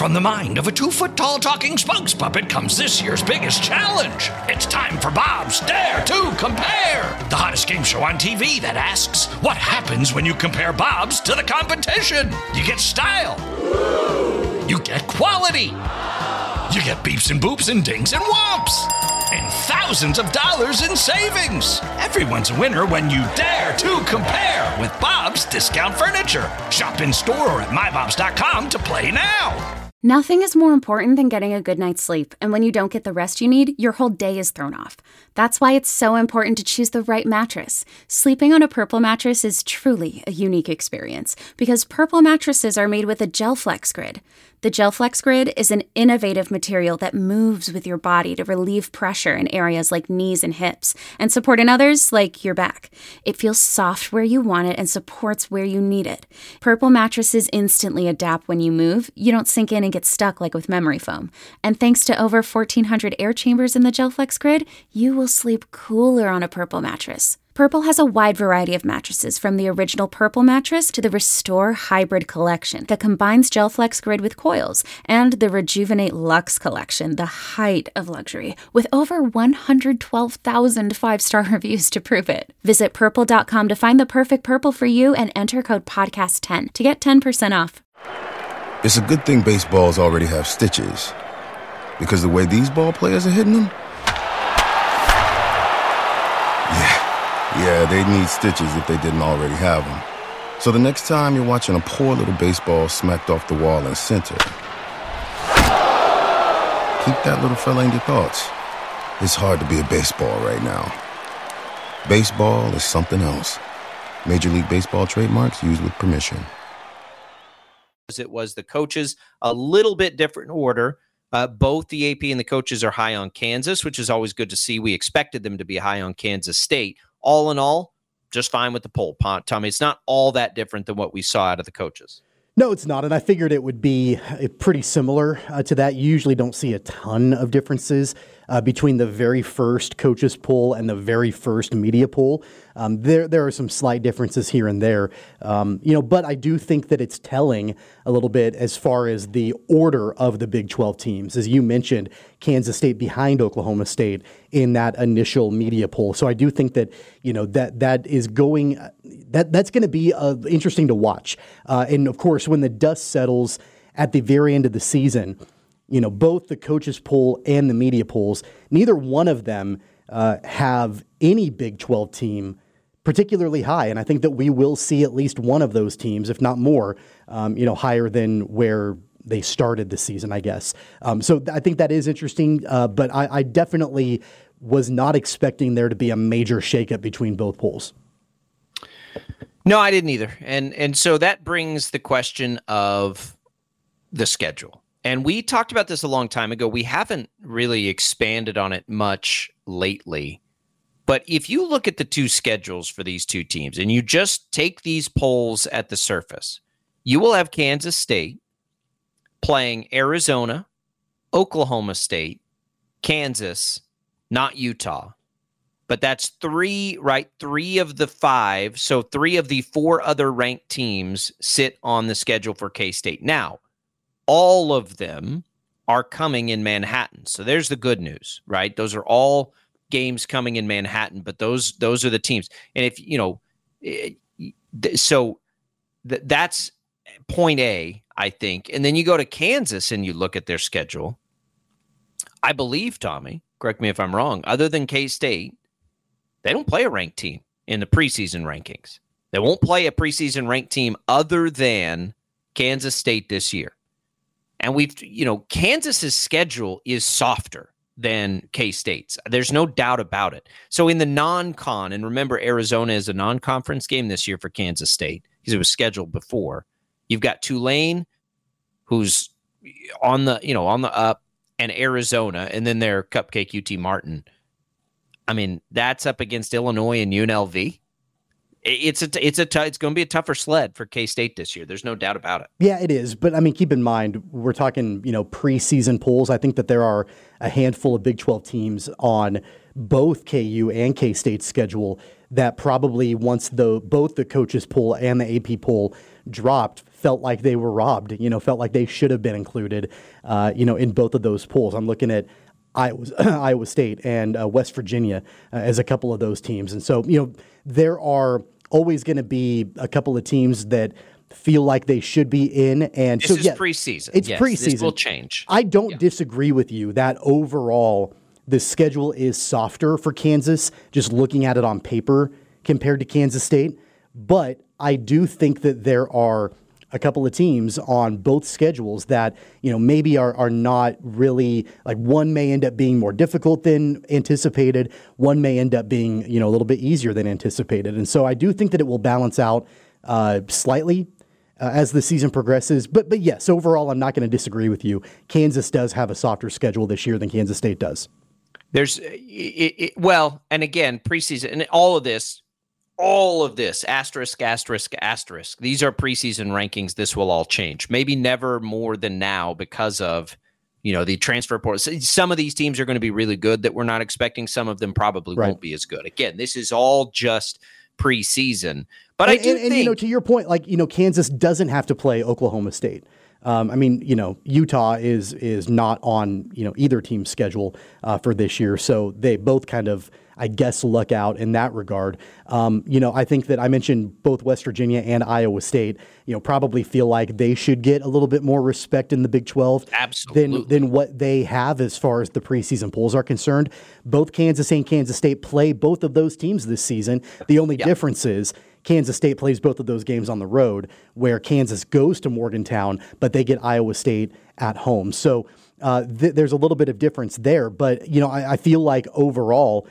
From the mind of a 2-foot-tall talking spokes puppet comes this year's biggest challenge. It's time for Bob's Dare to Compare, the hottest game show on TV that asks, what happens when you compare Bob's to the competition? You get style. You get quality. You get beeps and boops and dings and whomps. And thousands of dollars in savings. Everyone's a winner when you dare to compare with Bob's Discount Furniture. Shop in store or at mybobs.com to play now. Nothing is more important than getting a good night's sleep, and when you don't get the rest you need, your whole day is thrown off. That's why it's so important to choose the right mattress. Sleeping on a Purple mattress is truly a unique experience, because Purple mattresses are made with a GelFlex Grid. The GelFlex Grid is an innovative material that moves with your body to relieve pressure in areas like knees and hips, and support in others like your back. It feels soft where you want it and supports where you need it. Purple mattresses instantly adapt when you move. You don't sink in and get stuck like with memory foam. And thanks to over 1,400 air chambers in the GelFlex Grid, you will sleep cooler on a Purple mattress. Purple has a wide variety of mattresses, from the original Purple mattress to the Restore Hybrid collection that combines GelFlex Grid with coils, and the Rejuvenate Luxe collection, the height of luxury, with over 112,000 five-star reviews to prove it. Visit Purple.com to find the perfect Purple for you and enter code PODCAST10 to get 10% off. It's a good thing baseballs already have stitches, because the way these ball players are hitting them, yeah, they need stitches if they didn't already have them. So the next time you're watching a poor little baseball smacked off the wall in center, keep that little fella in your thoughts. It's hard to be a baseball right now. Baseball is something else. Major League Baseball trademarks used with permission. It was the coaches, a little bit different order. Both the AP and the coaches are high on Kansas, which is always good to see. We expected them to be high on Kansas State. All in all, just fine with the poll, Tommy. It's not all that different than what we saw out of the coaches. No, it's not. And I figured it would be pretty similar to that. You usually don't see a ton of differences between the very first coaches poll and the very first media poll. There are some slight differences here and there, but I do think that it's telling a little bit as far as the order of the Big 12 teams. As you mentioned, Kansas State behind Oklahoma State in that initial media poll. So I do think that, that is going, that's going to be interesting to watch. And of course, when the dust settles at the very end of the season, both the coaches poll and the media polls, neither one of them have any Big 12 team particularly high. And I think that we will see at least one of those teams, if not more, higher than where they started the season, I guess. So I think that is interesting. But I definitely was not expecting there to be a major shakeup between both polls. No, I didn't either. And so that brings the question of the schedule. And we talked about this a long time ago. We haven't really expanded on it much lately. But if you look at the two schedules for these two teams and you just take these polls at the surface, you will have Kansas State playing Arizona, Oklahoma State, Kansas, not Utah. But that's three of the five. So 3 of the 4 other ranked teams sit on the schedule for K-State. Now, all of them are coming in Manhattan. So there's the good news, right? Those are all games coming in Manhattan, but those are the teams. And that's point A, I think. And then you go to Kansas and you look at their schedule. I believe, Tommy, correct me if I'm wrong, other than K-State, they don't play a ranked team in the preseason rankings. They won't play a preseason ranked team other than Kansas State this year. And Kansas's schedule is softer than K-State's. There's no doubt about it. So in the non-con, and remember, Arizona is a non-conference game this year for Kansas State because it was scheduled before. You've got Tulane, who's on the up, and Arizona, and then their cupcake UT Martin. I mean, that's up against Illinois and UNLV. It's going to be a tougher sled for K-State this year. There's no doubt about it. Yeah, it is. But I mean, keep in mind, we're talking, preseason polls. I think that there are a handful of Big 12 teams on both KU and K-State's schedule that probably once both the coaches poll and the AP poll dropped, felt like they were robbed, felt like they should have been included, in both of those polls. I'm looking at Iowa State and West Virginia as a couple of those teams. And so, there are always going to be a couple of teams that feel like they should be in. And this is preseason. It's preseason. This will change. I don't disagree with you that overall the schedule is softer for Kansas, just looking at it on paper compared to Kansas State. But I do think that there are a couple of teams on both schedules that, maybe are not really, like, one may end up being more difficult than anticipated. One may end up being, a little bit easier than anticipated. And so I do think that it will balance out slightly as the season progresses. But yes, overall, I'm not going to disagree with you. Kansas does have a softer schedule this year than Kansas State does. There's and again, preseason and all of this, asterisk. These are preseason rankings. This will all change. Maybe never more than now because of, the transfer portal. Some of these teams are going to be really good that we're not expecting. Some of them probably won't be as good. Again, this is all just preseason. But I do think, to your point, Kansas doesn't have to play Oklahoma State. Utah is not on, either team's schedule for this year. So they both kind of, I guess, luck out in that regard. I think that I mentioned both West Virginia and Iowa State, probably feel like they should get a little bit more respect in the Big 12 than what they have as far as the preseason polls are concerned. Both Kansas and Kansas State play both of those teams this season. The only difference is Kansas State plays both of those games on the road, where Kansas goes to Morgantown, but they get Iowa State at home. So there's a little bit of difference there. But, I feel like overall,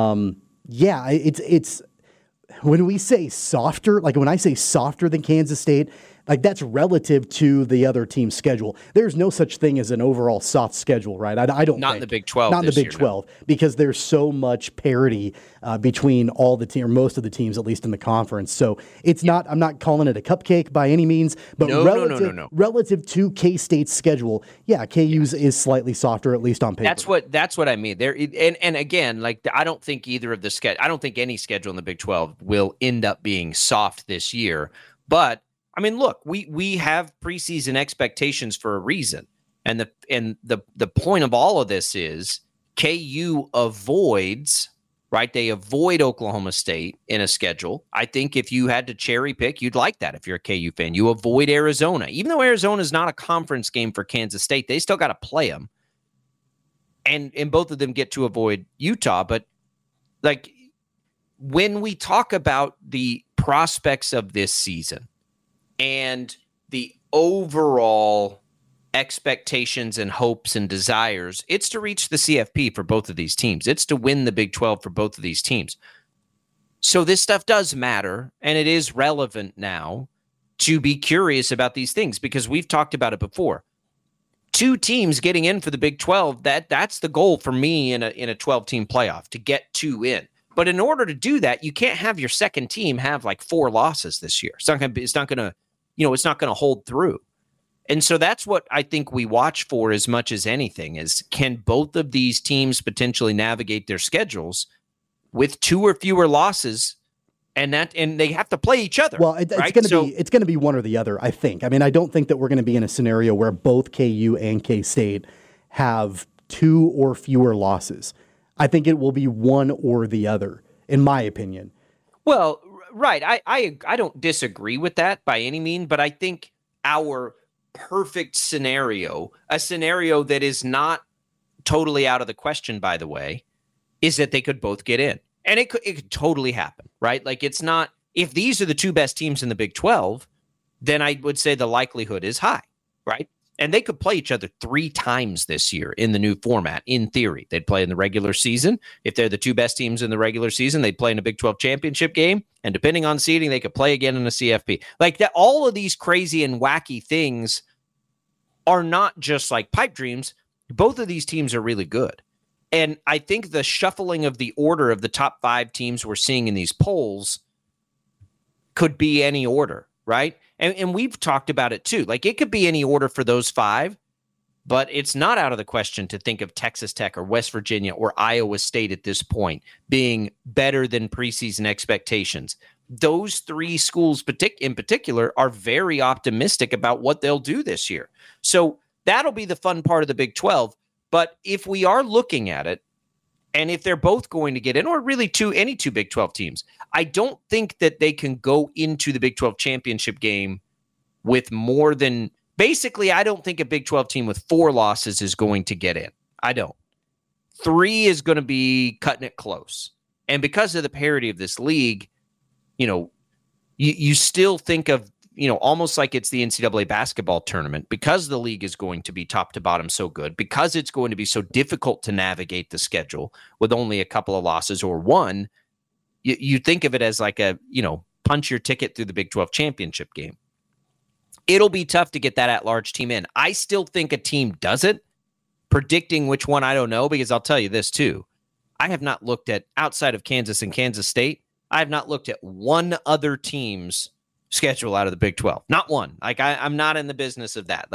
it's when we say softer, like when I say softer than Kansas State, like that's relative to the other team's schedule. There's no such thing as an overall soft schedule, right? I don't not think. In the Big 12. Not in the Big 12 because there's so much parity between all the team, or most of the teams, at least in the conference. So it's not. I'm not calling it a cupcake by any means, but relative to K-State's schedule, KU's is slightly softer, at least on paper. That's what I mean. There and again, I don't think either of the I don't think any schedule in the Big 12 will end up being soft this year, but. I mean, look, we have preseason expectations for a reason. And the point of all of this is KU avoids, right? They avoid Oklahoma State in a schedule. I think if you had to cherry pick, you'd like that if you're a KU fan. You avoid Arizona. Even though Arizona is not a conference game for Kansas State, they still got to play them. And both of them get to avoid Utah. But when we talk about the prospects of this season, and the overall expectations and hopes and desires, it's to reach the CFP for both of these teams. It's to win the Big 12 for both of these teams. So this stuff does matter, and it is relevant now to be curious about these things because we've talked about it before. 2 teams getting in for the Big 12, that's the goal for me in a 12-team playoff, to get 2 in. But in order to do that, you can't have your second team have 4 losses this year. It's not going to hold through. And so that's what I think we watch for as much as anything is, can both of these teams potentially navigate their schedules with 2 or fewer losses, and they have to play each other. Well, it's going to be one or the other, I think. I mean, I don't think that we're going to be in a scenario where both KU and K-State have 2 or fewer losses. I think it will be one or the other, in my opinion. Well, right. I don't disagree with that by any means, but I think our perfect scenario, a scenario that is not totally out of the question, by the way, is that they could both get in. And it could totally happen, right? It's not, if these are the 2 best teams in the Big 12, then I would say the likelihood is high, right? And they could play each other 3 times this year in the new format. In theory, they'd play in the regular season. If they're the 2 best teams in the regular season, they'd play in a Big 12 championship game. And depending on seeding, they could play again in a CFP. That, all of these crazy and wacky things are not just pipe dreams. Both of these teams are really good. And I think the shuffling of the order of the top 5 teams we're seeing in these polls could be any order, right? And we've talked about it too. It could be any order for those 5, but it's not out of the question to think of Texas Tech or West Virginia or Iowa State at this point being better than preseason expectations. those three schools in particular are very optimistic about what they'll do this year. So that'll be the fun part of the Big 12. But if we are looking at it, and if they're both going to get in, or really any two Big 12 teams, I don't think that they can go into the Big 12 championship game with more than, basically, I don't think a Big 12 team with 4 losses is going to get in. I don't. 3 is going to be cutting it close. And because of the parity of this league, you still think of, almost like it's the NCAA basketball tournament, because the league is going to be top to bottom so good, because it's going to be so difficult to navigate the schedule with only a couple of losses or one, you think of it as like a, punch your ticket through the Big 12 championship game. It'll be tough to get that at-large team in. I still think a team does it. Predicting which one, I don't know, because I'll tell you this too. I have not looked at, outside of Kansas and Kansas State, I have not looked at one other team's schedule out of the Big 12. Not one. Like I'm not in the business of that.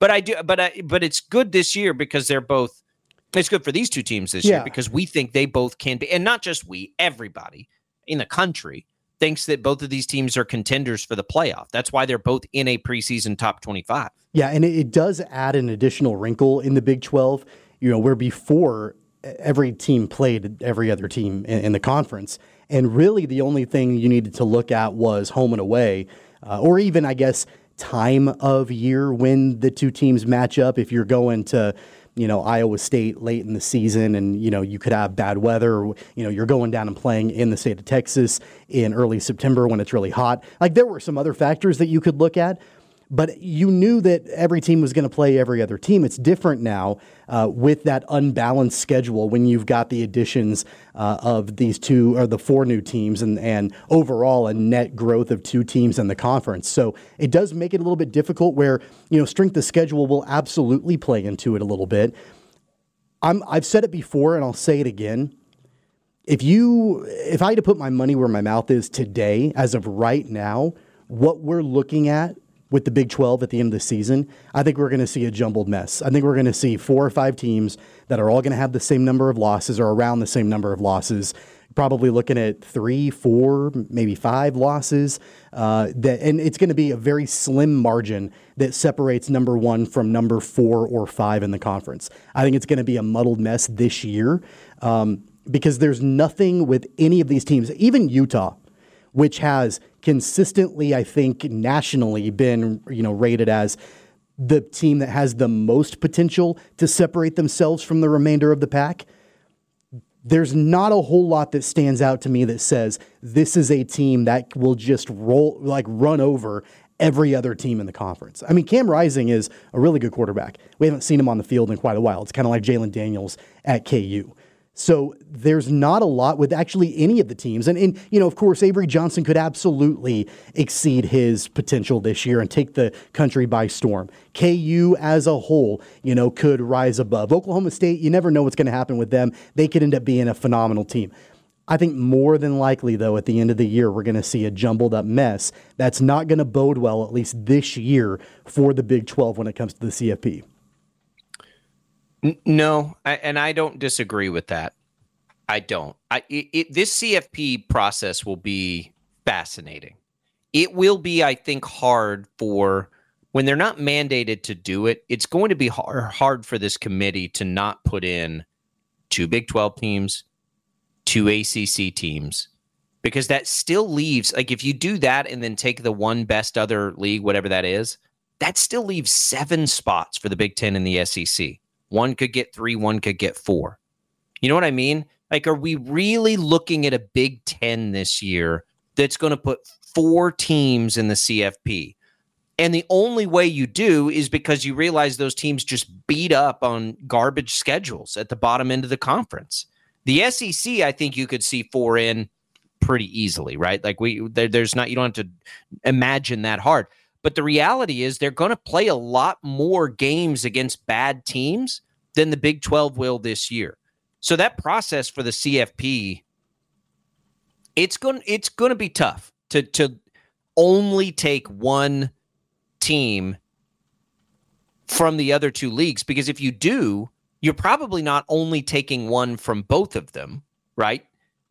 But it's good this year because it's good for these two teams this year because we think they both can be, and not just we, everybody in the country thinks that both of these teams are contenders for the playoff. That's why they're both in a preseason top 25. Yeah, and it does add an additional wrinkle in the Big 12, where before every team played every other team in the conference. And really the only thing you needed to look at was home and away, or even, I guess, time of year when the two teams match up. If you're going to, Iowa State late in the season and, you could have bad weather, or, you're going down and playing in the state of Texas in early September when it's really hot. Like there were some other factors that you could look at, but you knew that every team was going to play every other team. It's different now with that unbalanced schedule when you've got the additions of these two or the 4 new teams and overall a net growth of 2 teams in the conference. So it does make it a little bit difficult where, strength of schedule will absolutely play into it a little bit. I've said it before and I'll say it again. If I had to put my money where my mouth is today, as of right now, what we're looking at with the Big 12 at the end of the season, I think we're going to see a jumbled mess. I think we're going to see 4 or 5 teams that are all going to have the same number of losses or around the same number of losses, probably looking at 3, 4, maybe 5 losses. And it's going to be a very slim margin that separates number 1 from number 4 or 5 in the conference. I think it's going to be a muddled mess this year because there's nothing with any of these teams, even Utah, which has consistently, I think, nationally been, rated as the team that has the most potential to separate themselves from the remainder of the pack. There's not a whole lot that stands out to me that says this is a team that will just run over every other team in the conference. I mean, Cam Rising is a really good quarterback. We haven't seen him on the field in quite a while. It's kind of like Jalen Daniels at KU. So there's not a lot with actually any of the teams. And of course, Avery Johnson could absolutely exceed his potential this year and take the country by storm. KU as a whole, could rise above. Oklahoma State, you never know what's going to happen with them. They could end up being a phenomenal team. I think more than likely, though, at the end of the year, we're going to see a jumbled up mess that's not going to bode well, at least this year, for the Big 12 when it comes to the CFP. No, and I don't disagree with that. I don't. This CFP process will be fascinating. It will be, I think, hard for when they're not mandated to do it. It's going to be hard for this committee to not put in 2 Big 12 teams, 2 ACC teams, because that still leaves, like if you do that and then take the one best other league, whatever that is, that still leaves 7 spots for the Big 10 and the SEC. One could get 3, one could get 4. You know what I mean? Like, are we really looking at a Big 10 this year that's going to put 4 teams in the CFP? And the only way you do is because you realize those teams just beat up on garbage schedules at the bottom end of the conference. The SEC, I think you could see 4 in pretty easily, right? Like there's not, you don't have to imagine that hard. But the reality is they're going to play a lot more games against bad teams than the Big 12 will this year. So that process for the CFP, it's going to be tough to only take one team from the other 2 leagues, because if you do, you're probably not only taking one from both of them, right?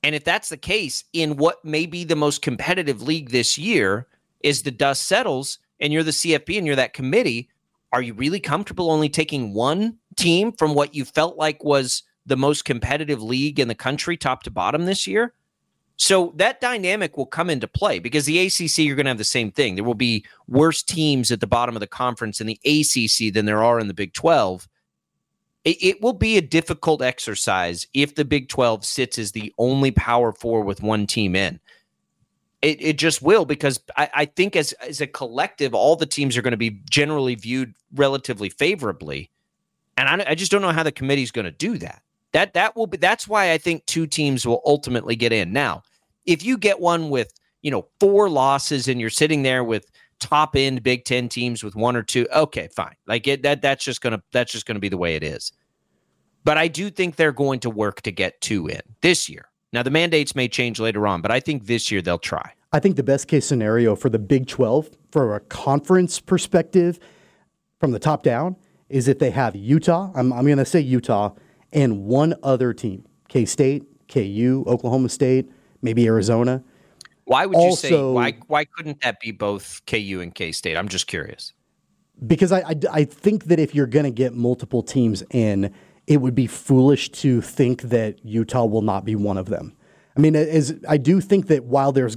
And if that's the case, in what may be the most competitive league this year, is the dust settles and you're the CFP and you're that committee, are you really comfortable only taking one team from what you felt like was the most competitive league in the country, top to bottom this year? So that dynamic will come into play because the ACC, you're going to have the same thing. There will be worse teams at the bottom of the conference in the ACC than there are in the Big 12. It will be a difficult exercise if the Big 12 sits as the only Power Four with one team in. It just will, because I think as a collective, all the teams are going to be generally viewed relatively favorably. And I just don't know how the committee is going to do that. That's why I think two teams will ultimately get in. Now, if you get one with, 4 losses and you're sitting there with top end Big Ten teams with 1 or 2, okay, fine. Like that's just gonna be the way it is. But I do think they're going to work to get 2 in this year. Now the mandates may change later on, but I think this year they'll try. I think the best case scenario for the Big 12, for a conference perspective, from the top down, is if they have Utah. I'm going to say Utah and one other team: K-State, KU, Oklahoma State, maybe Arizona. Why would you say why couldn't that be both KU and K-State? I'm just curious. Because I think that if you're going to get multiple teams in, it would be foolish to think that Utah will not be one of them. I mean, I do think that while there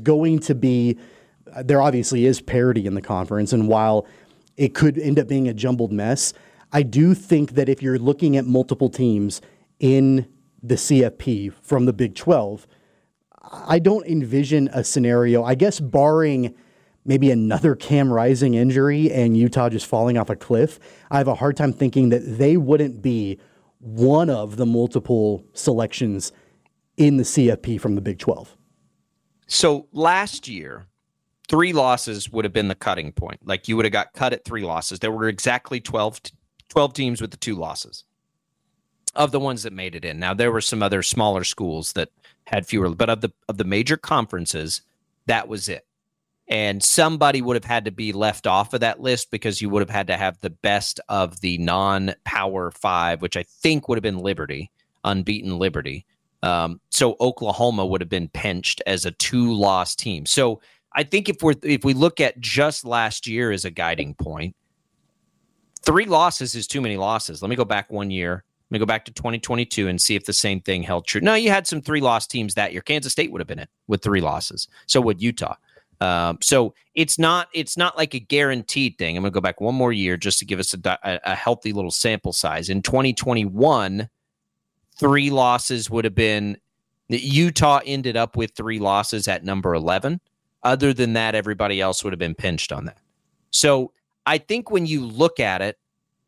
obviously is parity in the conference, and while it could end up being a jumbled mess, I do think that if you're looking at multiple teams in the CFP from the Big 12, I don't envision a scenario, I guess barring maybe another Cam Rising injury and Utah just falling off a cliff. I have a hard time thinking that they wouldn't be one of the multiple selections in the CFP from the Big 12. So last year, 3 losses would have been the cutting point. Like you would have got cut at 3 losses. There were exactly 12 teams with the 2 losses of the ones that made it in. Now there were some other smaller schools that had fewer, but of the major conferences, that was it. And somebody would have had to be left off of that list because you would have had to have the best of the non-Power 5, which I think would have been Liberty, unbeaten Liberty. So Oklahoma would have been pinched as a 2-loss team. So I think if we look at just last year as a guiding point, 3 losses is too many losses. Let me go back 1 year. Let me go back to 2022 and see if the same thing held true. No, you had some 3-loss teams that year. Kansas State would have been it with 3 losses. So would Utah. So it's not like a guaranteed thing. I'm going to go back 1 more year just to give us a healthy little sample size. In 2021, 3 losses would have been Utah ended up with 3 losses at number 11. Other than that, everybody else would have been pinched on that. So I think when you look at it,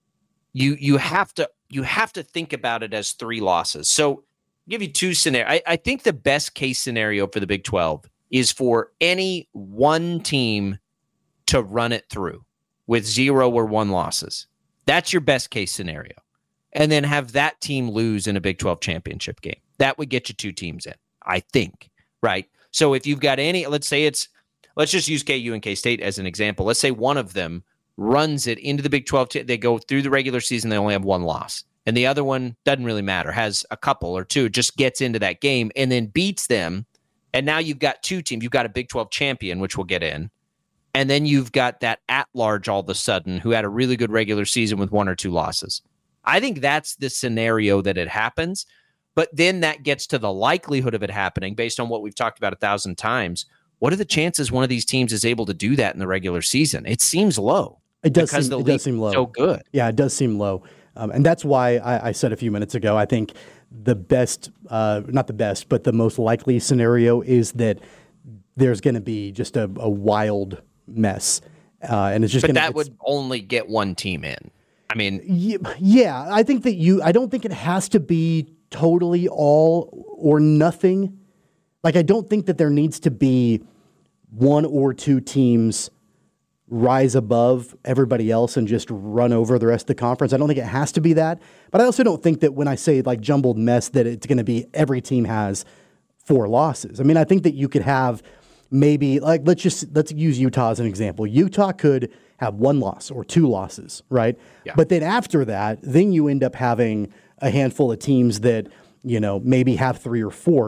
you have to think about it as 3 losses. So I'll give you 2 scenarios. I think the best case scenario for the Big 12 is for any one team to run it through with 0 or 1 losses. That's your best case scenario. And then have that team lose in a Big 12 championship game. That would get you 2 teams in, I think, right? So if you've got let's just use KU and K-State as an example. Let's say one of them runs it into the Big 12. They go through the regular season, they only have 1 loss. And the other one doesn't really matter, has a couple or 2, just gets into that game and then beats them. And now you've got 2 teams. You've got a Big 12 champion, which will get in. And then you've got that at-large all of a sudden who had a really good regular season with 1 or 2 losses. I think that's the scenario that it happens. But then that gets to the likelihood of it happening based on what we've talked about 1,000 times. What are the chances one of these teams is able to do that in the regular season? It seems low. It does seem low. So good. Yeah, it does seem low. And that's why I said a few minutes ago, I think the best, not the best, but the most likely scenario is that there's going to be just a wild mess. And it's just But that would only get 1 team in. I mean, yeah, I think that I don't think it has to be totally all or nothing. Like, I don't think that there needs to be 1 or 2 teams rise above everybody else and just run over the rest of the conference. I don't think it has to be that. But I also don't think that when I say like jumbled mess that it's going to be every team has 4 losses. I mean, I think that you could have maybe like let's use Utah as an example. Utah could have 1 loss or 2 losses, right? Yeah. But then after that, then you end up having a handful of teams that, maybe have 3 or 4.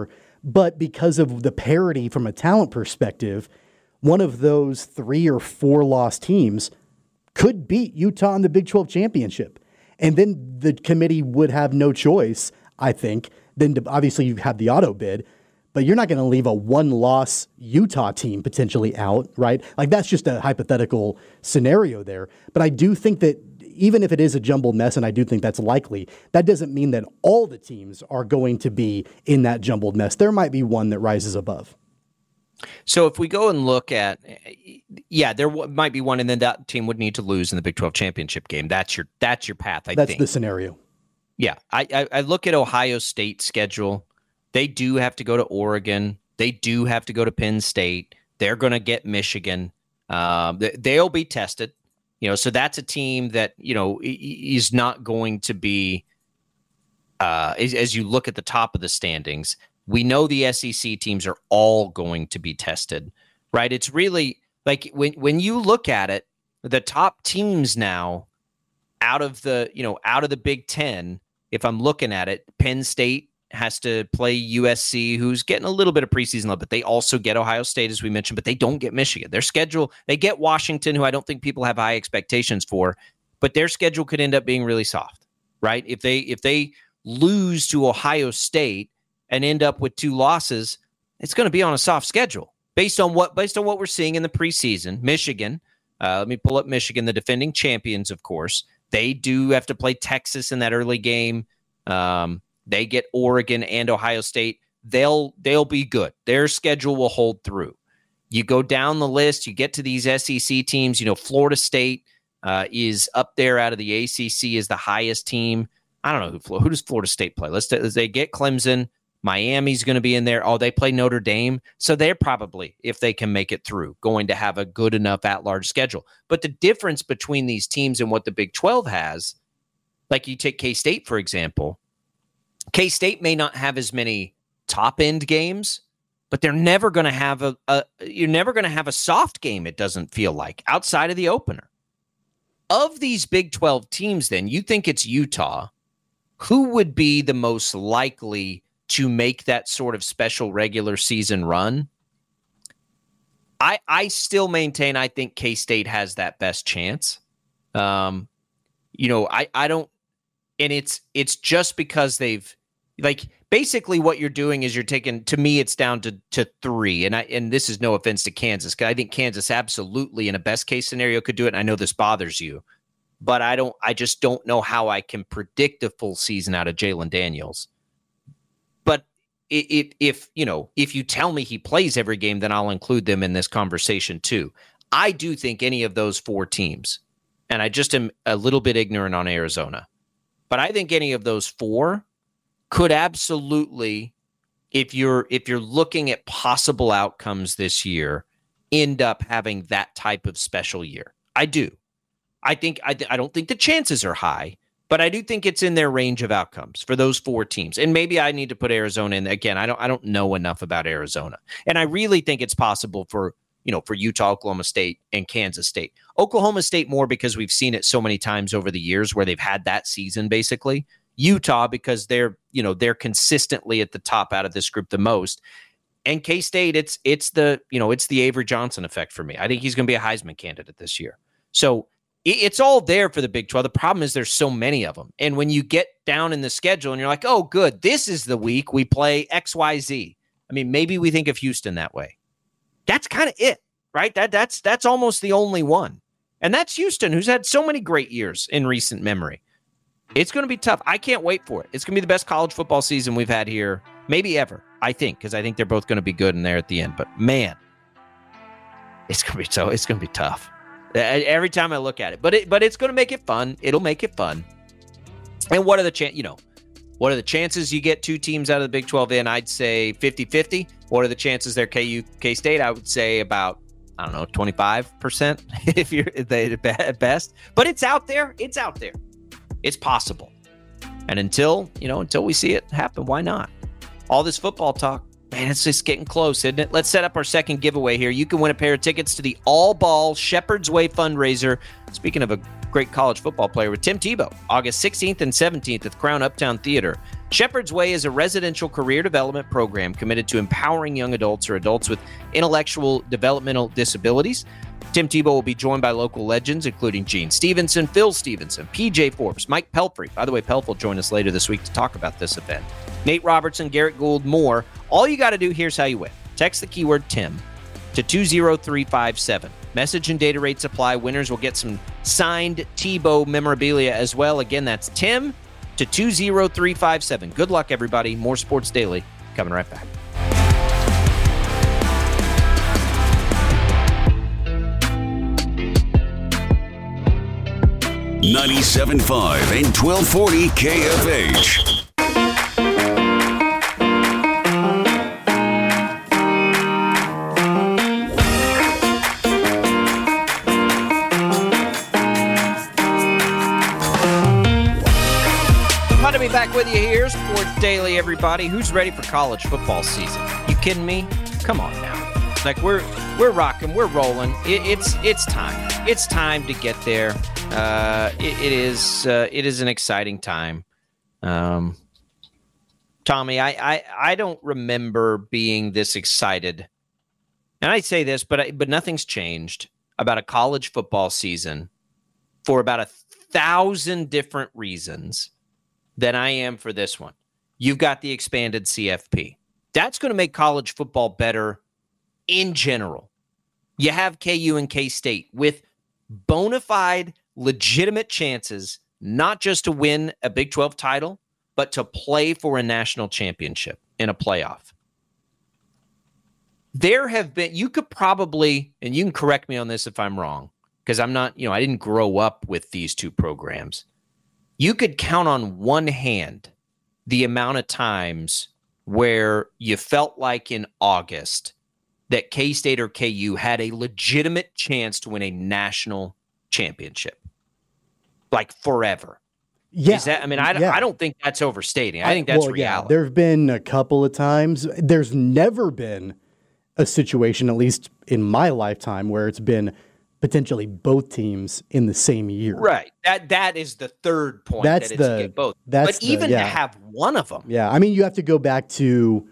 But because of the parity from a talent perspective, one of those 3 or 4 loss teams could beat Utah in the Big 12 championship. And then the committee would have no choice, I think, than to, obviously you have the auto bid, but you're not going to leave a 1-loss Utah team potentially out, right? Like, that's just a hypothetical scenario there. But I do think that even if it is a jumbled mess, and I do think that's likely, that doesn't mean that all the teams are going to be in that jumbled mess. There might be one that rises above. So if we go and look at, there might be one, and then that team would need to lose in the Big 12 championship game. That's your path, I think. That's the scenario. Yeah. I look at Ohio State's schedule. They do have to go to Oregon. They do have to go to Penn State. They're going to get Michigan. They'll be tested. So that's a team that, is not going to be, as you look at the top of the standings, we know the SEC teams are all going to be tested, right? It's really like when you look at it, the top teams now out of the Big Ten, if I'm looking at it, Penn State has to play USC, who's getting a little bit of preseason love, but they also get Ohio State, as we mentioned, but they don't get Michigan. Their schedule, they get Washington, who I don't think people have high expectations for, but their schedule could end up being really soft, right? If they lose to Ohio State and end up with 2 losses, it's going to be on a soft schedule based on what we're seeing in the preseason. Michigan, let me pull up Michigan, the defending champions, of course. They do have to play Texas in that early game. They get Oregon and Ohio State. They'll be good. Their schedule will hold through. You go down the list, you get to these SEC teams. Florida State is up there out of the ACC as the highest team. I don't know who does Florida State play. They get Clemson. Miami's going to be in there. Oh, they play Notre Dame. So they're probably, if they can make it through, going to have a good enough at-large schedule. But the difference between these teams and what the Big 12 has, like you take K-State, for example, K-State may not have as many top-end games, but they're never going to have you're never going to have a soft game, it doesn't feel like, outside of the opener. Of these Big 12 teams, then, you think it's Utah. Who would be the most likely to make that sort of special regular season run? I still maintain I think K-State has that best chance. I don't, and it's just because they've, like, basically what you're doing is you're taking, to me, it's down to 3. And this is no offense to Kansas, because I think Kansas absolutely in a best case scenario could do it. And I know this bothers you, but I just don't know how I can predict a full season out of Jalen Daniels. But if you tell me he plays every game, then I'll include them in this conversation too. I do think any of those 4 teams, and I just am a little bit ignorant on Arizona, but I think any of those 4 could absolutely, if you're looking at possible outcomes this year, end up having that type of special year. I do. I don't think the chances are high, but I do think it's in their range of outcomes for those 4 teams. And maybe I need to put Arizona in. Again, I don't know enough about Arizona. And I really think it's possible for Utah, Oklahoma State, and Kansas State. Oklahoma State more because we've seen it so many times over the years where they've had that season, basically. Utah because they're consistently at the top out of this group the most. And K-State, it's the Avery Johnson effect for me. I think he's going to be a Heisman candidate this year. So it's all there for the Big 12. The problem is there's so many of them. And when you get down in the schedule and you're like, oh, good, this is the week we play XYZ. I mean, maybe we think of Houston that way. That's kind of it, right? That's almost the only one. And that's Houston, who's had so many great years in recent memory. It's going to be tough. I can't wait for it. It's going to be the best college football season we've had here, maybe ever, I think, because I think they're both going to be good in there at the end. But, man, it's going to be tough. Every time I look at it, but it's going to make it fun. It'll make it fun. And what are the chances you get 2 teams out of the Big 12 in? I'd say 50-50. What are the chances they're K-State? I would say about, 25% if you're at best. But it's out there. It's out there. It's possible. And until we see it happen, why not? All this football talk, man, it's just getting close, isn't it? Let's set up our second giveaway here. You can win a pair of tickets to the All Ball Shepherd's Way fundraiser. Speaking of a great college football player, with Tim Tebow, August 16th and 17th at the Crown Uptown Theater. Shepherd's Way is a residential career development program committed to empowering young adults or adults with intellectual developmental disabilities. Tim Tebow will be joined by local legends, including Gene Stevenson, Phil Stevenson, PJ Forbes, Mike Pelfrey. By the way, Pelf will join us later this week to talk about this event. Nate Robertson, Garrett Gould, more. All you got to do, here's how you win. Text the keyword Tim to 20357. Message and data rates apply. Winners will get some signed Tebow memorabilia as well. Again, that's Tim to 20357. Good luck, everybody. More Sports Daily coming right back. .97.5 and 1240 KFH. Fun to be back with you here. Sports Daily, everybody. Who's ready for college football season? You kidding me? Come on now. Like we're rocking, we're rolling. It's time. It's time to get there. It is an exciting time. Tommy, I don't remember being this excited. And I say this, but nothing's changed about a college football season for about 1,000 different reasons than I am for this one. You've got the expanded CFP. That's going to make college football better in general. You have KU and K-State with bona fide, legitimate chances, not just to win a Big 12 title, but to play for a national championship in a playoff. There have been, you could probably, and you can correct me on this if I'm wrong, because I'm not, I didn't grow up with these two programs. You could count on one hand the amount of times where you felt like in August that K-State or KU had a legitimate chance to win a national championship. Like forever. Yeah. Is that, I don't think that's overstating. I think that's reality. Yeah, there have been a couple of times. There's never been a situation, at least in my lifetime, where it's been potentially both teams in the same year. Right. That is the third point. To get both. But even to have one of them. Yeah. I mean, you have to go back to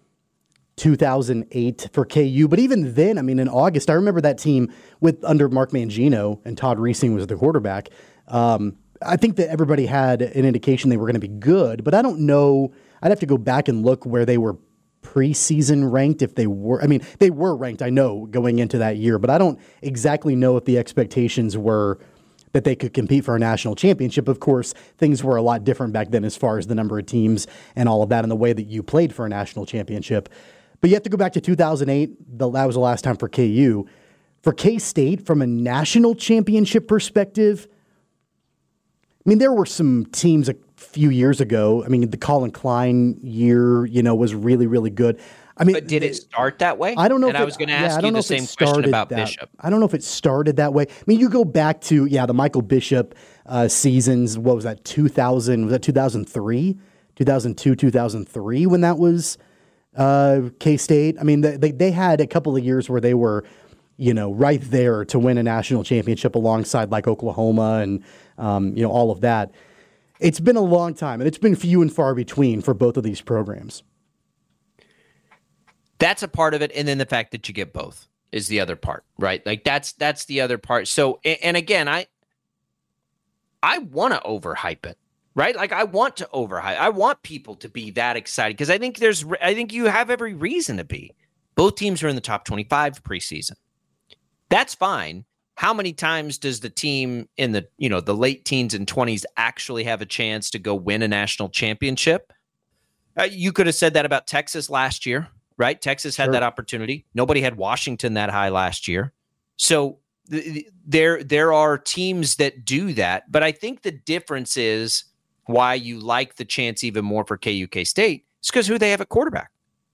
2008 for KU. But even then, in August, I remember that team under Mark Mangino and Todd Reesing was the quarterback. I think that everybody had an indication they were going to be good, but I don't know. I'd have to go back and look where they were preseason ranked, if they were. They were ranked, I know, going into that year, but I don't exactly know if the expectations were that they could compete for a national championship. Of course, things were a lot different back then as far as the number of teams and all of that and the way that you played for a national championship. But you have to go back to 2008. That was the last time for KU. For K-State, from a national championship perspective, there were some teams a few years ago. The Colin Klein year, was really, really good. But did it start that way? I don't know. And I was going to ask you the same question about Bishop. I don't know if it started that way. You go back to, the Michael Bishop seasons. What was that, 2000? Was that 2003? 2002, 2003 when that was K-State? They had a couple of years where they were, right there to win a national championship alongside like Oklahoma and, all of that. It's been a long time, and it's been few and far between for both of these programs. That's a part of it, and then the fact that you get both is the other part, right? Like that's the other part. So, and again, I want to overhype it, right? Like I want to overhype. I want people to be that excited because I think you have every reason to be. Both teams are in the top 25 preseason. That's fine. How many times does the team in the late teens and 20s actually have a chance to go win a national championship? You could have said that about Texas last year, right? Texas had that opportunity. Nobody had Washington that high last year. So there are teams that do that. But I think the difference is why you like the chance even more for KU K-State is because who they have at quarterback.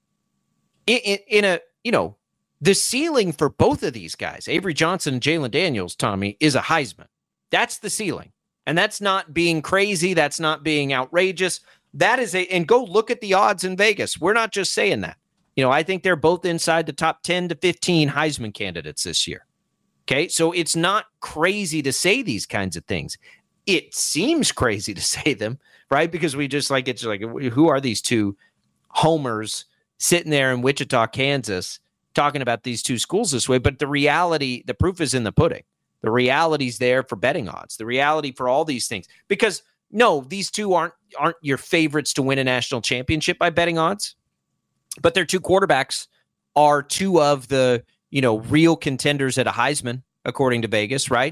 The ceiling for both of these guys, Avery Johnson and Jalen Daniels, Tommy, is a Heisman. That's the ceiling. And that's not being crazy. That's not being outrageous. That is and go look at the odds in Vegas. We're not just saying that. I think they're both inside the top 10 to 15 Heisman candidates this year. Okay, so it's not crazy to say these kinds of things. It seems crazy to say them, right? Because we just like, it's like, who are these two homers sitting there in Wichita, Kansas, talking about these two schools this way? But the reality, the proof is in the pudding. The reality's there for betting odds. The reality for all these things. Because no, these two aren't your favorites to win a national championship by betting odds, but their two quarterbacks are two of the, real contenders at a Heisman, according to Vegas, right?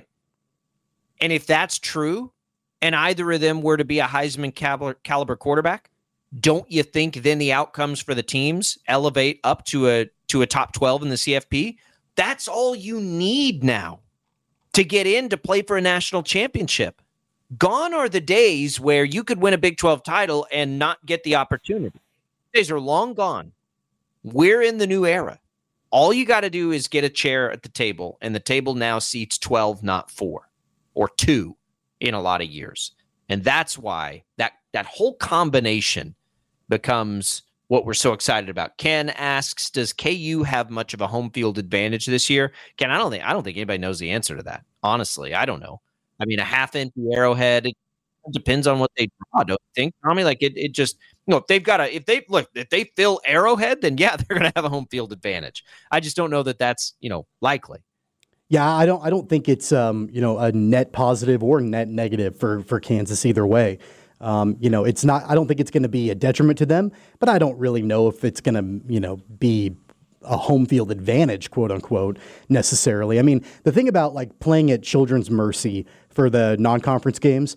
And if that's true, and either of them were to be a Heisman caliber quarterback, don't you think then the outcomes for the teams elevate up to a top 12 in the CFP? That's all you need now to get in to play for a national championship. Gone are the days where you could win a Big 12 title and not get the opportunity. Days are long gone. We're in the new era. All you got to do is get a chair at the table, and the table now seats 12, not 4 or 2 in a lot of years. And that's why that whole combination becomes what we're so excited about. Ken asks, does KU have much of a home field advantage this year? Ken, I don't think anybody knows the answer to that. Honestly, I don't know. I mean, a half-empty Arrowhead, it depends on what they draw, don't you think, Tommy? Like it just, if they fill Arrowhead, then yeah, they're going to have a home field advantage. I just don't know that that's, likely. Yeah, I don't think it's a net positive or net negative for Kansas either way. It's not. I don't think it's going to be a detriment to them, but I don't really know if it's going to be a home field advantage, quote unquote, necessarily. I mean, the thing about like playing at Children's Mercy for the non-conference games,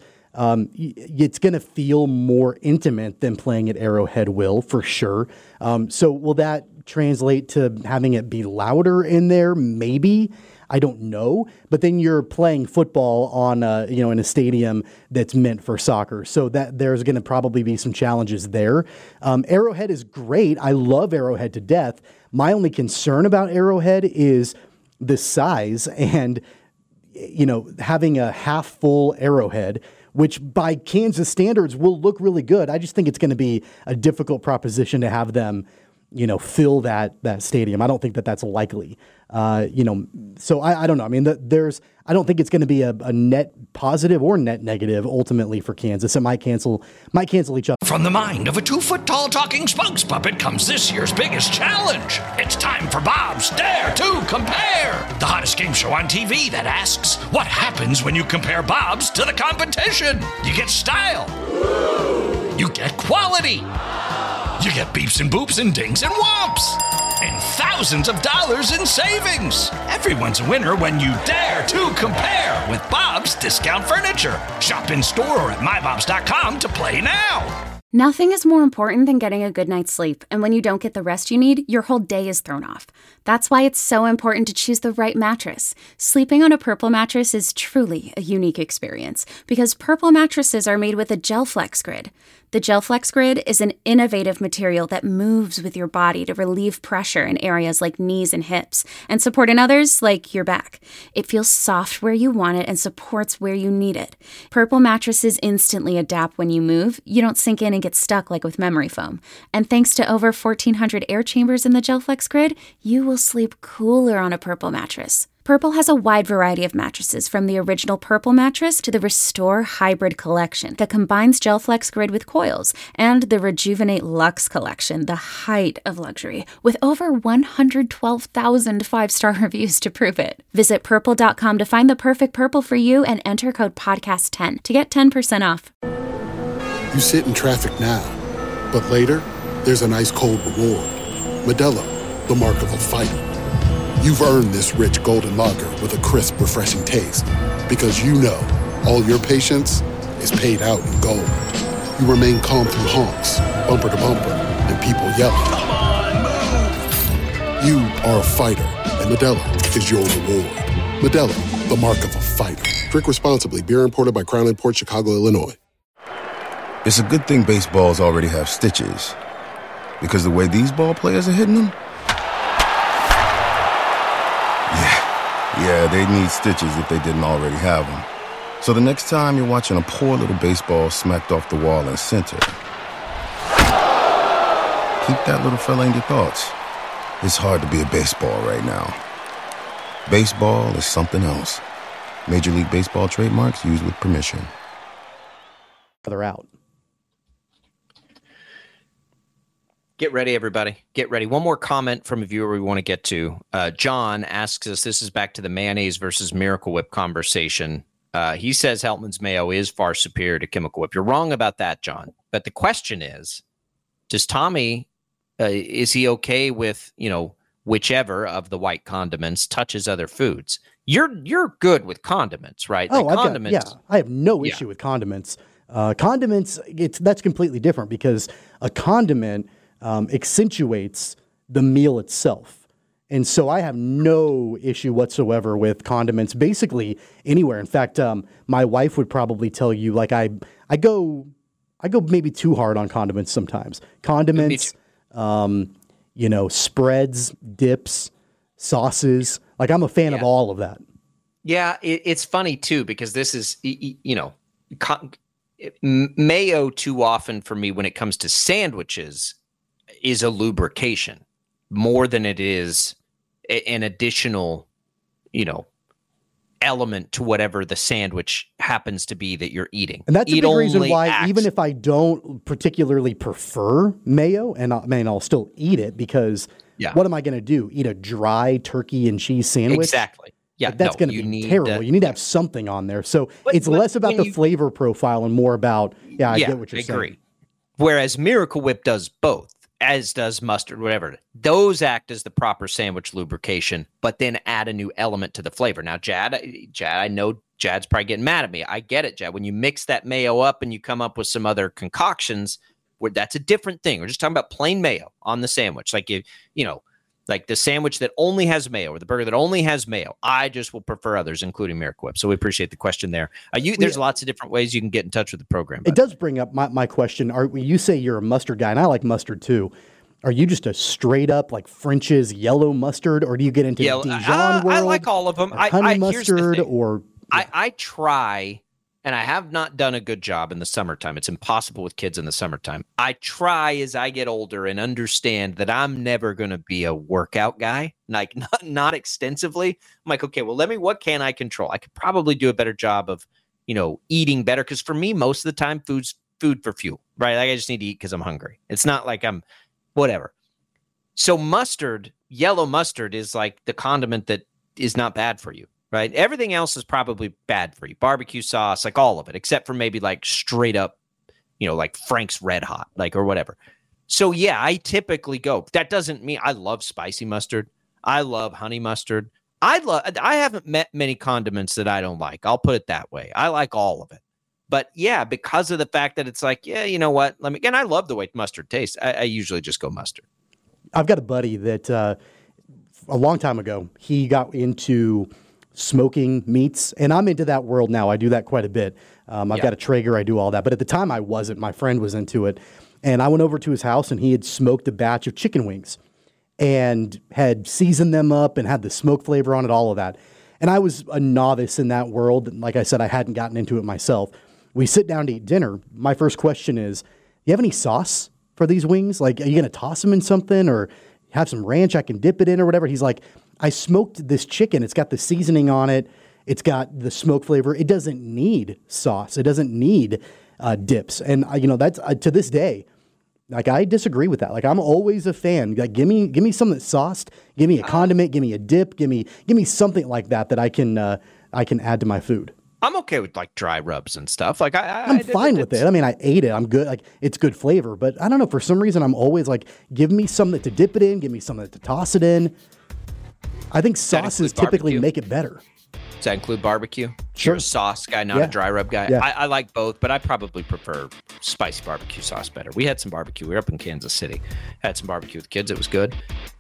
it's going to feel more intimate than playing at Arrowhead will, for sure. So will that translate to having it be louder in there? Maybe. I don't know. But then you're playing football on, in a stadium that's meant for soccer. So that there's going to probably be some challenges there. Arrowhead is great. I love Arrowhead to death. My only concern about Arrowhead is the size and, having a half full Arrowhead, which by Kansas standards will look really good. I just think it's going to be a difficult proposition to have them, fill that stadium. I don't think that that's likely. So I don't know. I mean, I don't think it's going to be a net positive or net negative ultimately for Kansas. It might cancel each other. From the mind of a 2-foot-tall talking spokes puppet comes this year's biggest challenge. It's time for Bob's Dare to Compare, the hottest game show on TV that asks, what happens when you compare Bob's to the competition? You get style. You get quality. You get beeps and boops and dings and whomps. And thousands of dollars in savings. Everyone's a winner when you dare to compare with Bob's Discount Furniture. Shop in store or at mybobs.com to play now. Nothing is more important than getting a good night's sleep, and when you don't get the rest you need, your whole day is thrown off. That's why it's so important to choose the right mattress. Sleeping on a Purple mattress is truly a unique experience, because Purple mattresses are made with a GelFlex Grid. The GelFlex Grid is an innovative material that moves with your body to relieve pressure in areas like knees and hips, and support in others like your back. It feels soft where you want it and supports where you need it. Purple mattresses instantly adapt when you move. You don't sink in and get stuck like with memory foam. And thanks to over 1,400 air chambers in the GelFlex Grid, you will sleep cooler on a Purple mattress. Purple has a wide variety of mattresses, from the original Purple mattress to the Restore Hybrid collection that combines GelFlex Grid with coils, and the Rejuvenate Luxe collection, the height of luxury, with over 112,000 five-star reviews to prove it. Visit Purple.com to find the perfect Purple for you and enter code PODCAST10 to get 10% off. You sit in traffic now, but later, there's an ice-cold reward. Modelo, the mark of a fighter. You've earned this rich golden lager with a crisp, refreshing taste. Because you know all your patience is paid out in gold. You remain calm through honks, bumper to bumper, and people yelling. Come on, move! You are a fighter, and Modelo is your reward. Modelo, the mark of a fighter. Drink responsibly. Beer imported by Crown Imports, Chicago, Illinois. It's a good thing baseballs already have stitches. Because the way these ball players are hitting them, Yeah, they need stitches if they didn't already have them. So the next time you're watching a poor little baseball smacked off the wall in center, keep that little fella in your thoughts. It's hard to be a baseball right now. Baseball is something else. Major League Baseball trademarks used with permission. They're out. Get ready, everybody. Get ready. One more comment from a viewer we want to get to. John asks us, this is back to the mayonnaise versus Miracle Whip conversation. He says Heltman's mayo is far superior to Chemical Whip. You're wrong about that, John. But the question is, does Tommy, is he okay with, whichever of the white condiments touches other foods? You're good with condiments, right? Oh, I have no issue with condiments. Condiments, that's completely different because a condiment accentuates the meal itself. And so I have no issue whatsoever with condiments basically anywhere. In fact, my wife would probably tell you, like, I go maybe too hard on condiments sometimes. Condiments, spreads, dips, sauces. Like, I'm a fan of all of that. Yeah, it's funny too, because this is, mayo too often for me when it comes to sandwiches is a lubrication more than it is an additional, element to whatever the sandwich happens to be that you're eating. And that's a big reason why, even if I don't particularly prefer mayo, and I'll still eat it because what am I going to do? Eat a dry turkey and cheese sandwich? Exactly. Yeah, that's going to be terrible. You need to have something on there. So it's less about the flavor profile and more about, I get what you're saying. I agree. Whereas Miracle Whip does both, as does mustard, whatever. Those act as the proper sandwich lubrication, but then add a new element to the flavor. Now, Jad, I know Jad's probably getting mad at me. I get it, Jad. When you mix that mayo up and you come up with some other concoctions, that's a different thing. We're just talking about plain mayo on the sandwich. Like, like the sandwich that only has mayo or the burger that only has mayo. I just will prefer others, including Miracle Whip. So we appreciate the question there. There's lots of different ways you can get in touch with the program. It does bring up my question. You say you're a mustard guy, and I like mustard too. Are you just a straight up like French's yellow mustard, or do you get into the Dijon world? I like all of them. Honey mustard, or I try, and I have not done a good job in the summertime. It's impossible with kids in the summertime. I try as I get older and understand that I'm never going to be a workout guy, like not extensively. I'm like, okay, well, what can I control? I could probably do a better job of, eating better. Because for me, most of the time, food's food for fuel, right? Like I just need to eat because I'm hungry. It's not like I'm whatever. So mustard, yellow mustard is like the condiment that is not bad for you. Right. Everything else is probably bad for you. Barbecue sauce, like all of it, except for maybe like straight up, like Frank's Red Hot, like, or whatever. So, I typically go. That doesn't mean I love spicy mustard. I love honey mustard. I haven't met many condiments that I don't like. I'll put it that way. I like all of it. But because of the fact that it's like, you know what? And I love the way mustard tastes. I usually just go mustard. I've got a buddy that a long time ago, he got into smoking meats, and I'm into that world now. I do that quite a bit. I've got a Traeger. I do all that. But at the time I wasn't. My friend was into it. And I went over to his house, and he had smoked a batch of chicken wings and had seasoned them up and had the smoke flavor on it, all of that. And I was a novice in that world. Like I said, I hadn't gotten into it myself. We sit down to eat dinner. My first question is, do you have any sauce for these wings? Like, are you going to toss them in something or have some ranch I can dip it in or whatever? He's like, I smoked this chicken. It's got the seasoning on it. It's got the smoke flavor. It doesn't need sauce. It doesn't need dips. And that's to this day, like, I disagree with that. Like, I'm always a fan. Like, give me something that's sauced. Give me a condiment. Give me a dip. Give me something like that I can add to my food. I'm okay with like dry rubs and stuff. Like I'm fine with it. I mean, I ate it. I'm good. Like, it's good flavor. But I don't know. For some reason, I'm always like, give me something to dip it in. Give me something to toss it in. I think sauces typically make it better. Does that include barbecue? Sure. You're a sauce guy, not a dry rub guy. Yeah. I like both, but I probably prefer spicy barbecue sauce better. We had some barbecue. We were up in Kansas City. Had some barbecue with kids. It was good.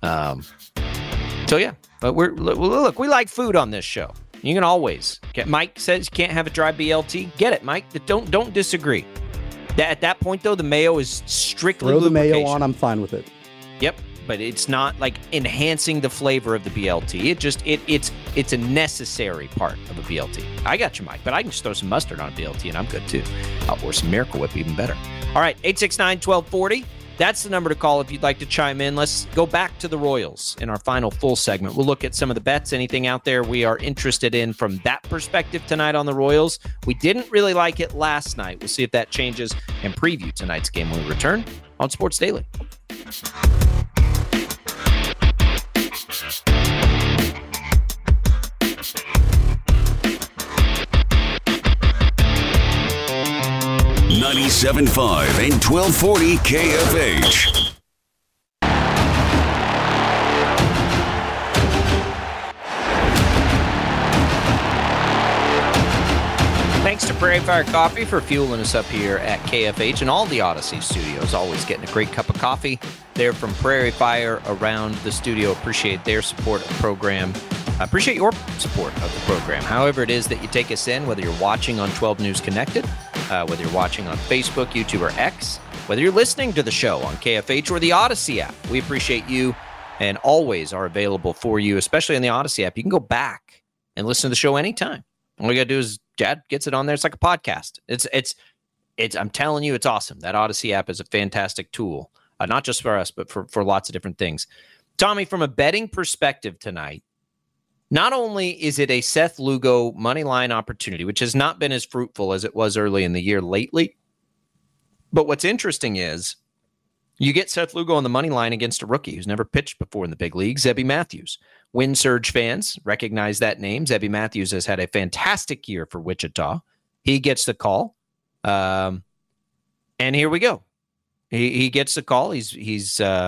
But look, we like food on this show. You can always get. Mike says you can't have a dry BLT. Get it, Mike. Don't disagree. At that point, though, the mayo is strictly throw the mayo on. I'm fine with it. Yep. But it's not like enhancing the flavor of the BLT. It's a necessary part of a BLT. I got you, Mike, but I can just throw some mustard on a BLT and I'm good too. Or some Miracle Whip, even better. All right, 869-1240. That's the number to call if you'd like to chime in. Let's go back to the Royals in our final full segment. We'll look at some of the bets, anything out there we are interested in from that perspective tonight on the Royals. We didn't really like it last night. We'll see if that changes and preview tonight's game when we return on Sports Daily. .97.5 and 1240 KFH. Thanks to Prairie Fire Coffee for fueling us up here at KFH and all the Odyssey studios. Always getting a great cup of coffee there from Prairie Fire around the studio. Appreciate their support of the program. I appreciate your support of the program. However it is that you take us in, whether you're watching on 12 News Connected, whether you're watching on Facebook, YouTube, or X, whether you're listening to the show on KFH or the Odyssey app, we appreciate you and always are available for you, especially on the Odyssey app. You can go back and listen to the show anytime. All you got to do is Jad gets it on there. It's like a podcast. It's. I'm telling you, it's awesome. That Odyssey app is a fantastic tool, not just for us, but for lots of different things. Tommy, from a betting perspective tonight, not only is it a Seth Lugo money line opportunity, which has not been as fruitful as it was early in the year lately, but what's interesting is you get Seth Lugo on the money line against a rookie who's never pitched before in the big league, Zebby Matthews. Wind Surge fans recognize that name. Zebby Matthews has had a fantastic year for Wichita. He gets the call, and here we go. He gets the call. He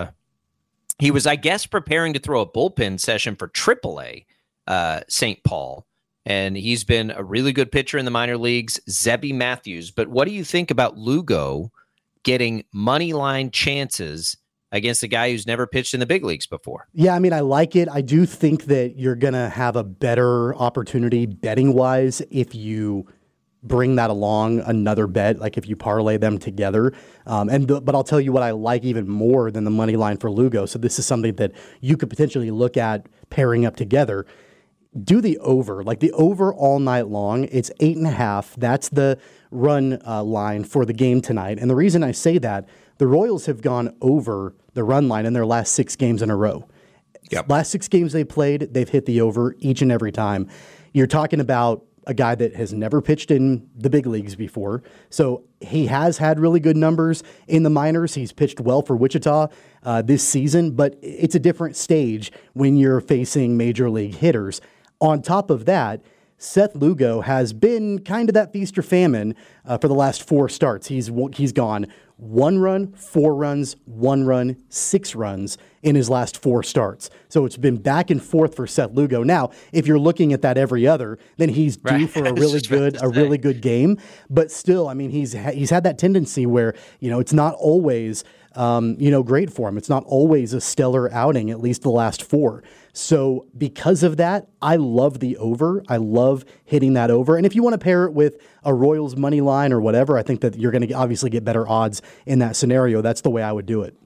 was, I guess, preparing to throw a bullpen session for AAA. St. Paul, and he's been a really good pitcher in the minor leagues, Zebby Matthews. But what do you think about Lugo getting money line chances against a guy who's never pitched in the big leagues before? Yeah, I mean, I like it. I do think that you're going to have a better opportunity betting-wise if you bring that along another bet, like if you parlay them together. But I'll tell you what I like even more than the money line for Lugo. So this is something that you could potentially look at pairing up together. Do the over, like the over all night long. It's 8.5. That's the run line for the game tonight. And the reason I say that, the Royals have gone over the run line in their last 6 games in a row. Yep. Last 6 games they played, they've hit the over each and every time. You're talking about a guy that has never pitched in the big leagues before. So he has had really good numbers in the minors. He's pitched well for Wichita this season, but it's a different stage when you're facing major league hitters. On top of that, Seth Lugo has been kind of that feast or famine for the last 4 starts. He's gone 1 run, 4 runs, 1 run, 6 runs in his last 4 starts. So it's been back and forth for Seth Lugo. Now, if you're looking at that every other, then he's due for a really good game. But still, I mean, he's had that tendency where, it's not always great for him. It's not always a stellar outing, at least the last 4. So because of that, I love the over. I love hitting that over. And if you want to pair it with a Royals money line or whatever, I think that you're going to obviously get better odds in that scenario. That's the way I would do it.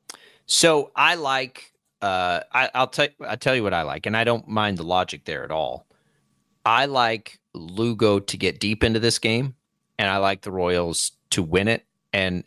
So I like, I'll tell you what I like, and I don't mind the logic there at all. I like Lugo to get deep into this game, and I like the Royals to win it. And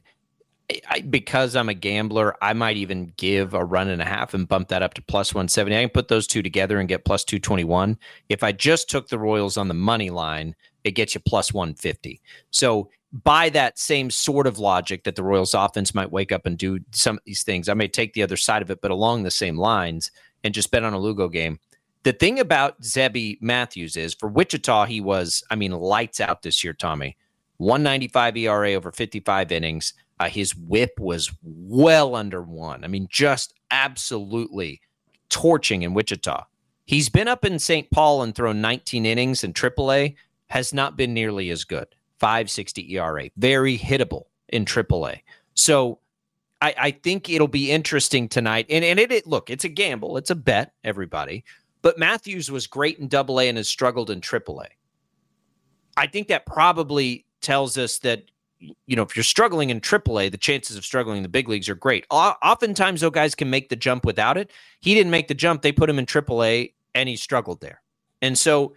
because I'm a gambler, I might even give a run and a half and bump that up to plus 170. I can put those two together and get plus 221. If I just took the Royals on the money line, it gets you plus 150. So by that same sort of logic that the Royals offense might wake up and do some of these things, I may take the other side of it, but along the same lines and just bet on a Lugo game. The thing about Zebby Matthews is for Wichita, he was, lights out this year, Tommy. 195 ERA over 55 innings. His whip was well under 1. Just absolutely torching in Wichita. He's been up in St. Paul and thrown 19 innings in AAA, has not been nearly as good. 5.60 ERA, very hittable in AAA. So I think it'll be interesting tonight. And look, it's a gamble. It's a bet, everybody. But Matthews was great in AA and has struggled in AAA. I think that probably tells us that, if you're struggling in AAA, the chances of struggling in the big leagues are great. Oftentimes, those guys can make the jump without it. He didn't make the jump. They put him in AAA, and he struggled there. And so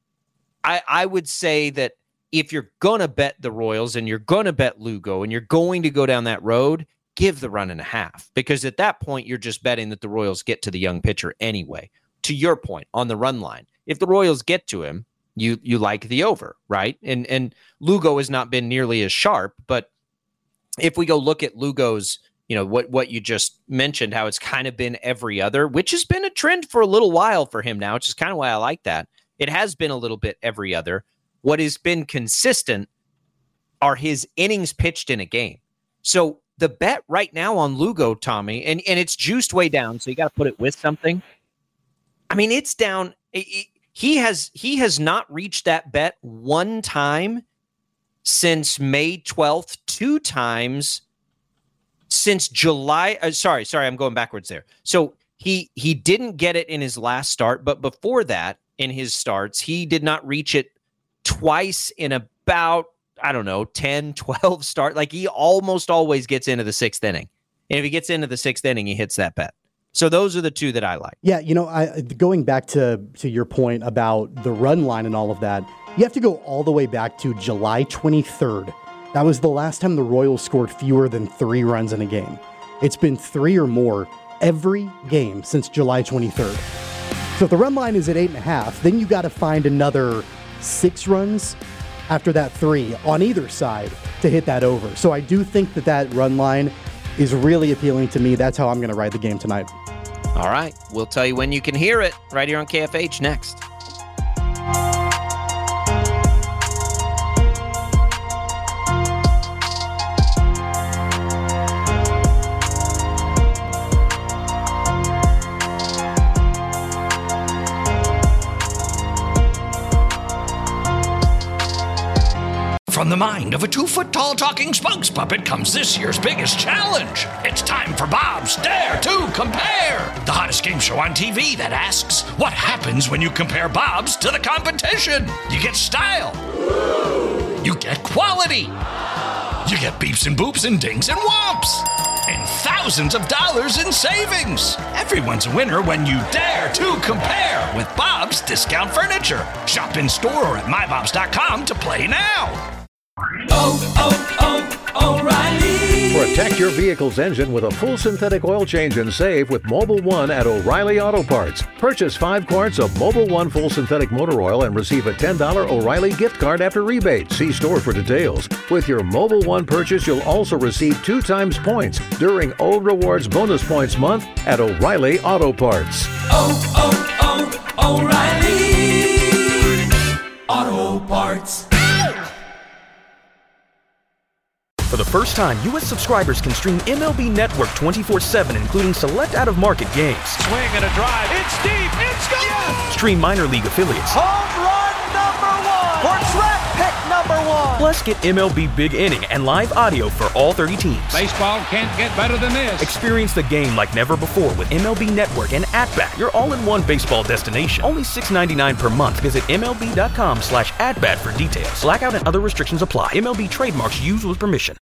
I would say that if you're going to bet the Royals and you're going to bet Lugo and you're going to go down that road, give the 1.5, because at that point, you're just betting that the Royals get to the young pitcher anyway. To your point on the run line, if the Royals get to him, you like the over, right? And Lugo has not been nearly as sharp, but if we go look at Lugo's, what you just mentioned, how it's kind of been every other, which has been a trend for a little while for him now, which is kind of why I like that. It has been a little bit every other. What has been consistent are his innings pitched in a game. So the bet right now on Lugo, Tommy, and it's juiced way down, so you got to put it with something. I mean, it's down. He has not reached that bet one time since May 12th, 2 times since July. Sorry, I'm going backwards there. So he didn't get it in his last start, but before that, in his starts, he did not reach it twice in about, 10, 12 start. Like, he almost always gets into the 6th inning. And if he gets into the 6th inning, he hits that bet. So those are the 2 that I like. Yeah, going back to your point about the run line and all of that, you have to go all the way back to July 23rd. That was the last time the Royals scored fewer than 3 runs in a game. It's been 3 or more every game since July 23rd. So if the run line is at 8.5, then you got to find another 6 runs after that 3 on either side to hit that over. So I do think that run line is really appealing to me. That's how I'm going to ride the game tonight. All right. We'll tell you when you can hear it right here on KFH next. From the mind of a 2-foot-tall talking spokes puppet comes this year's biggest challenge. It's time for Bob's Dare to Compare, the hottest game show on TV that asks, what happens when you compare Bob's to the competition? You get style. You get quality. You get beeps and boops and dings and whomps. And thousands of dollars in savings. Everyone's a winner when you dare to compare with Bob's Discount Furniture. Shop in store or at mybobs.com to play now. O'Reilly. Protect your vehicle's engine with a full synthetic oil change and save with Mobil 1 at O'Reilly Auto Parts. Purchase 5 quarts of Mobil 1 full synthetic motor oil and receive a $10 O'Reilly gift card after rebate. See store for details. With your Mobil 1 purchase, you'll also receive 2 times points during O Rewards Bonus Points Month at O'Reilly Auto Parts. O'Reilly Auto Parts. For the first time, U.S. subscribers can stream MLB Network 24/7, including select out-of-market games. Swing and a drive. It's deep. It's gone. Yes! Stream minor league affiliates. Home run #1. Or draft pick #1. Plus, get MLB Big Inning and live audio for all 30 teams. Baseball can't get better than this. Experience the game like never before with MLB Network and @Bat, your all-in-one baseball destination. Only $6.99 per month. Visit MLB.com/@Bat for details. Blackout and other restrictions apply. MLB trademarks used with permission.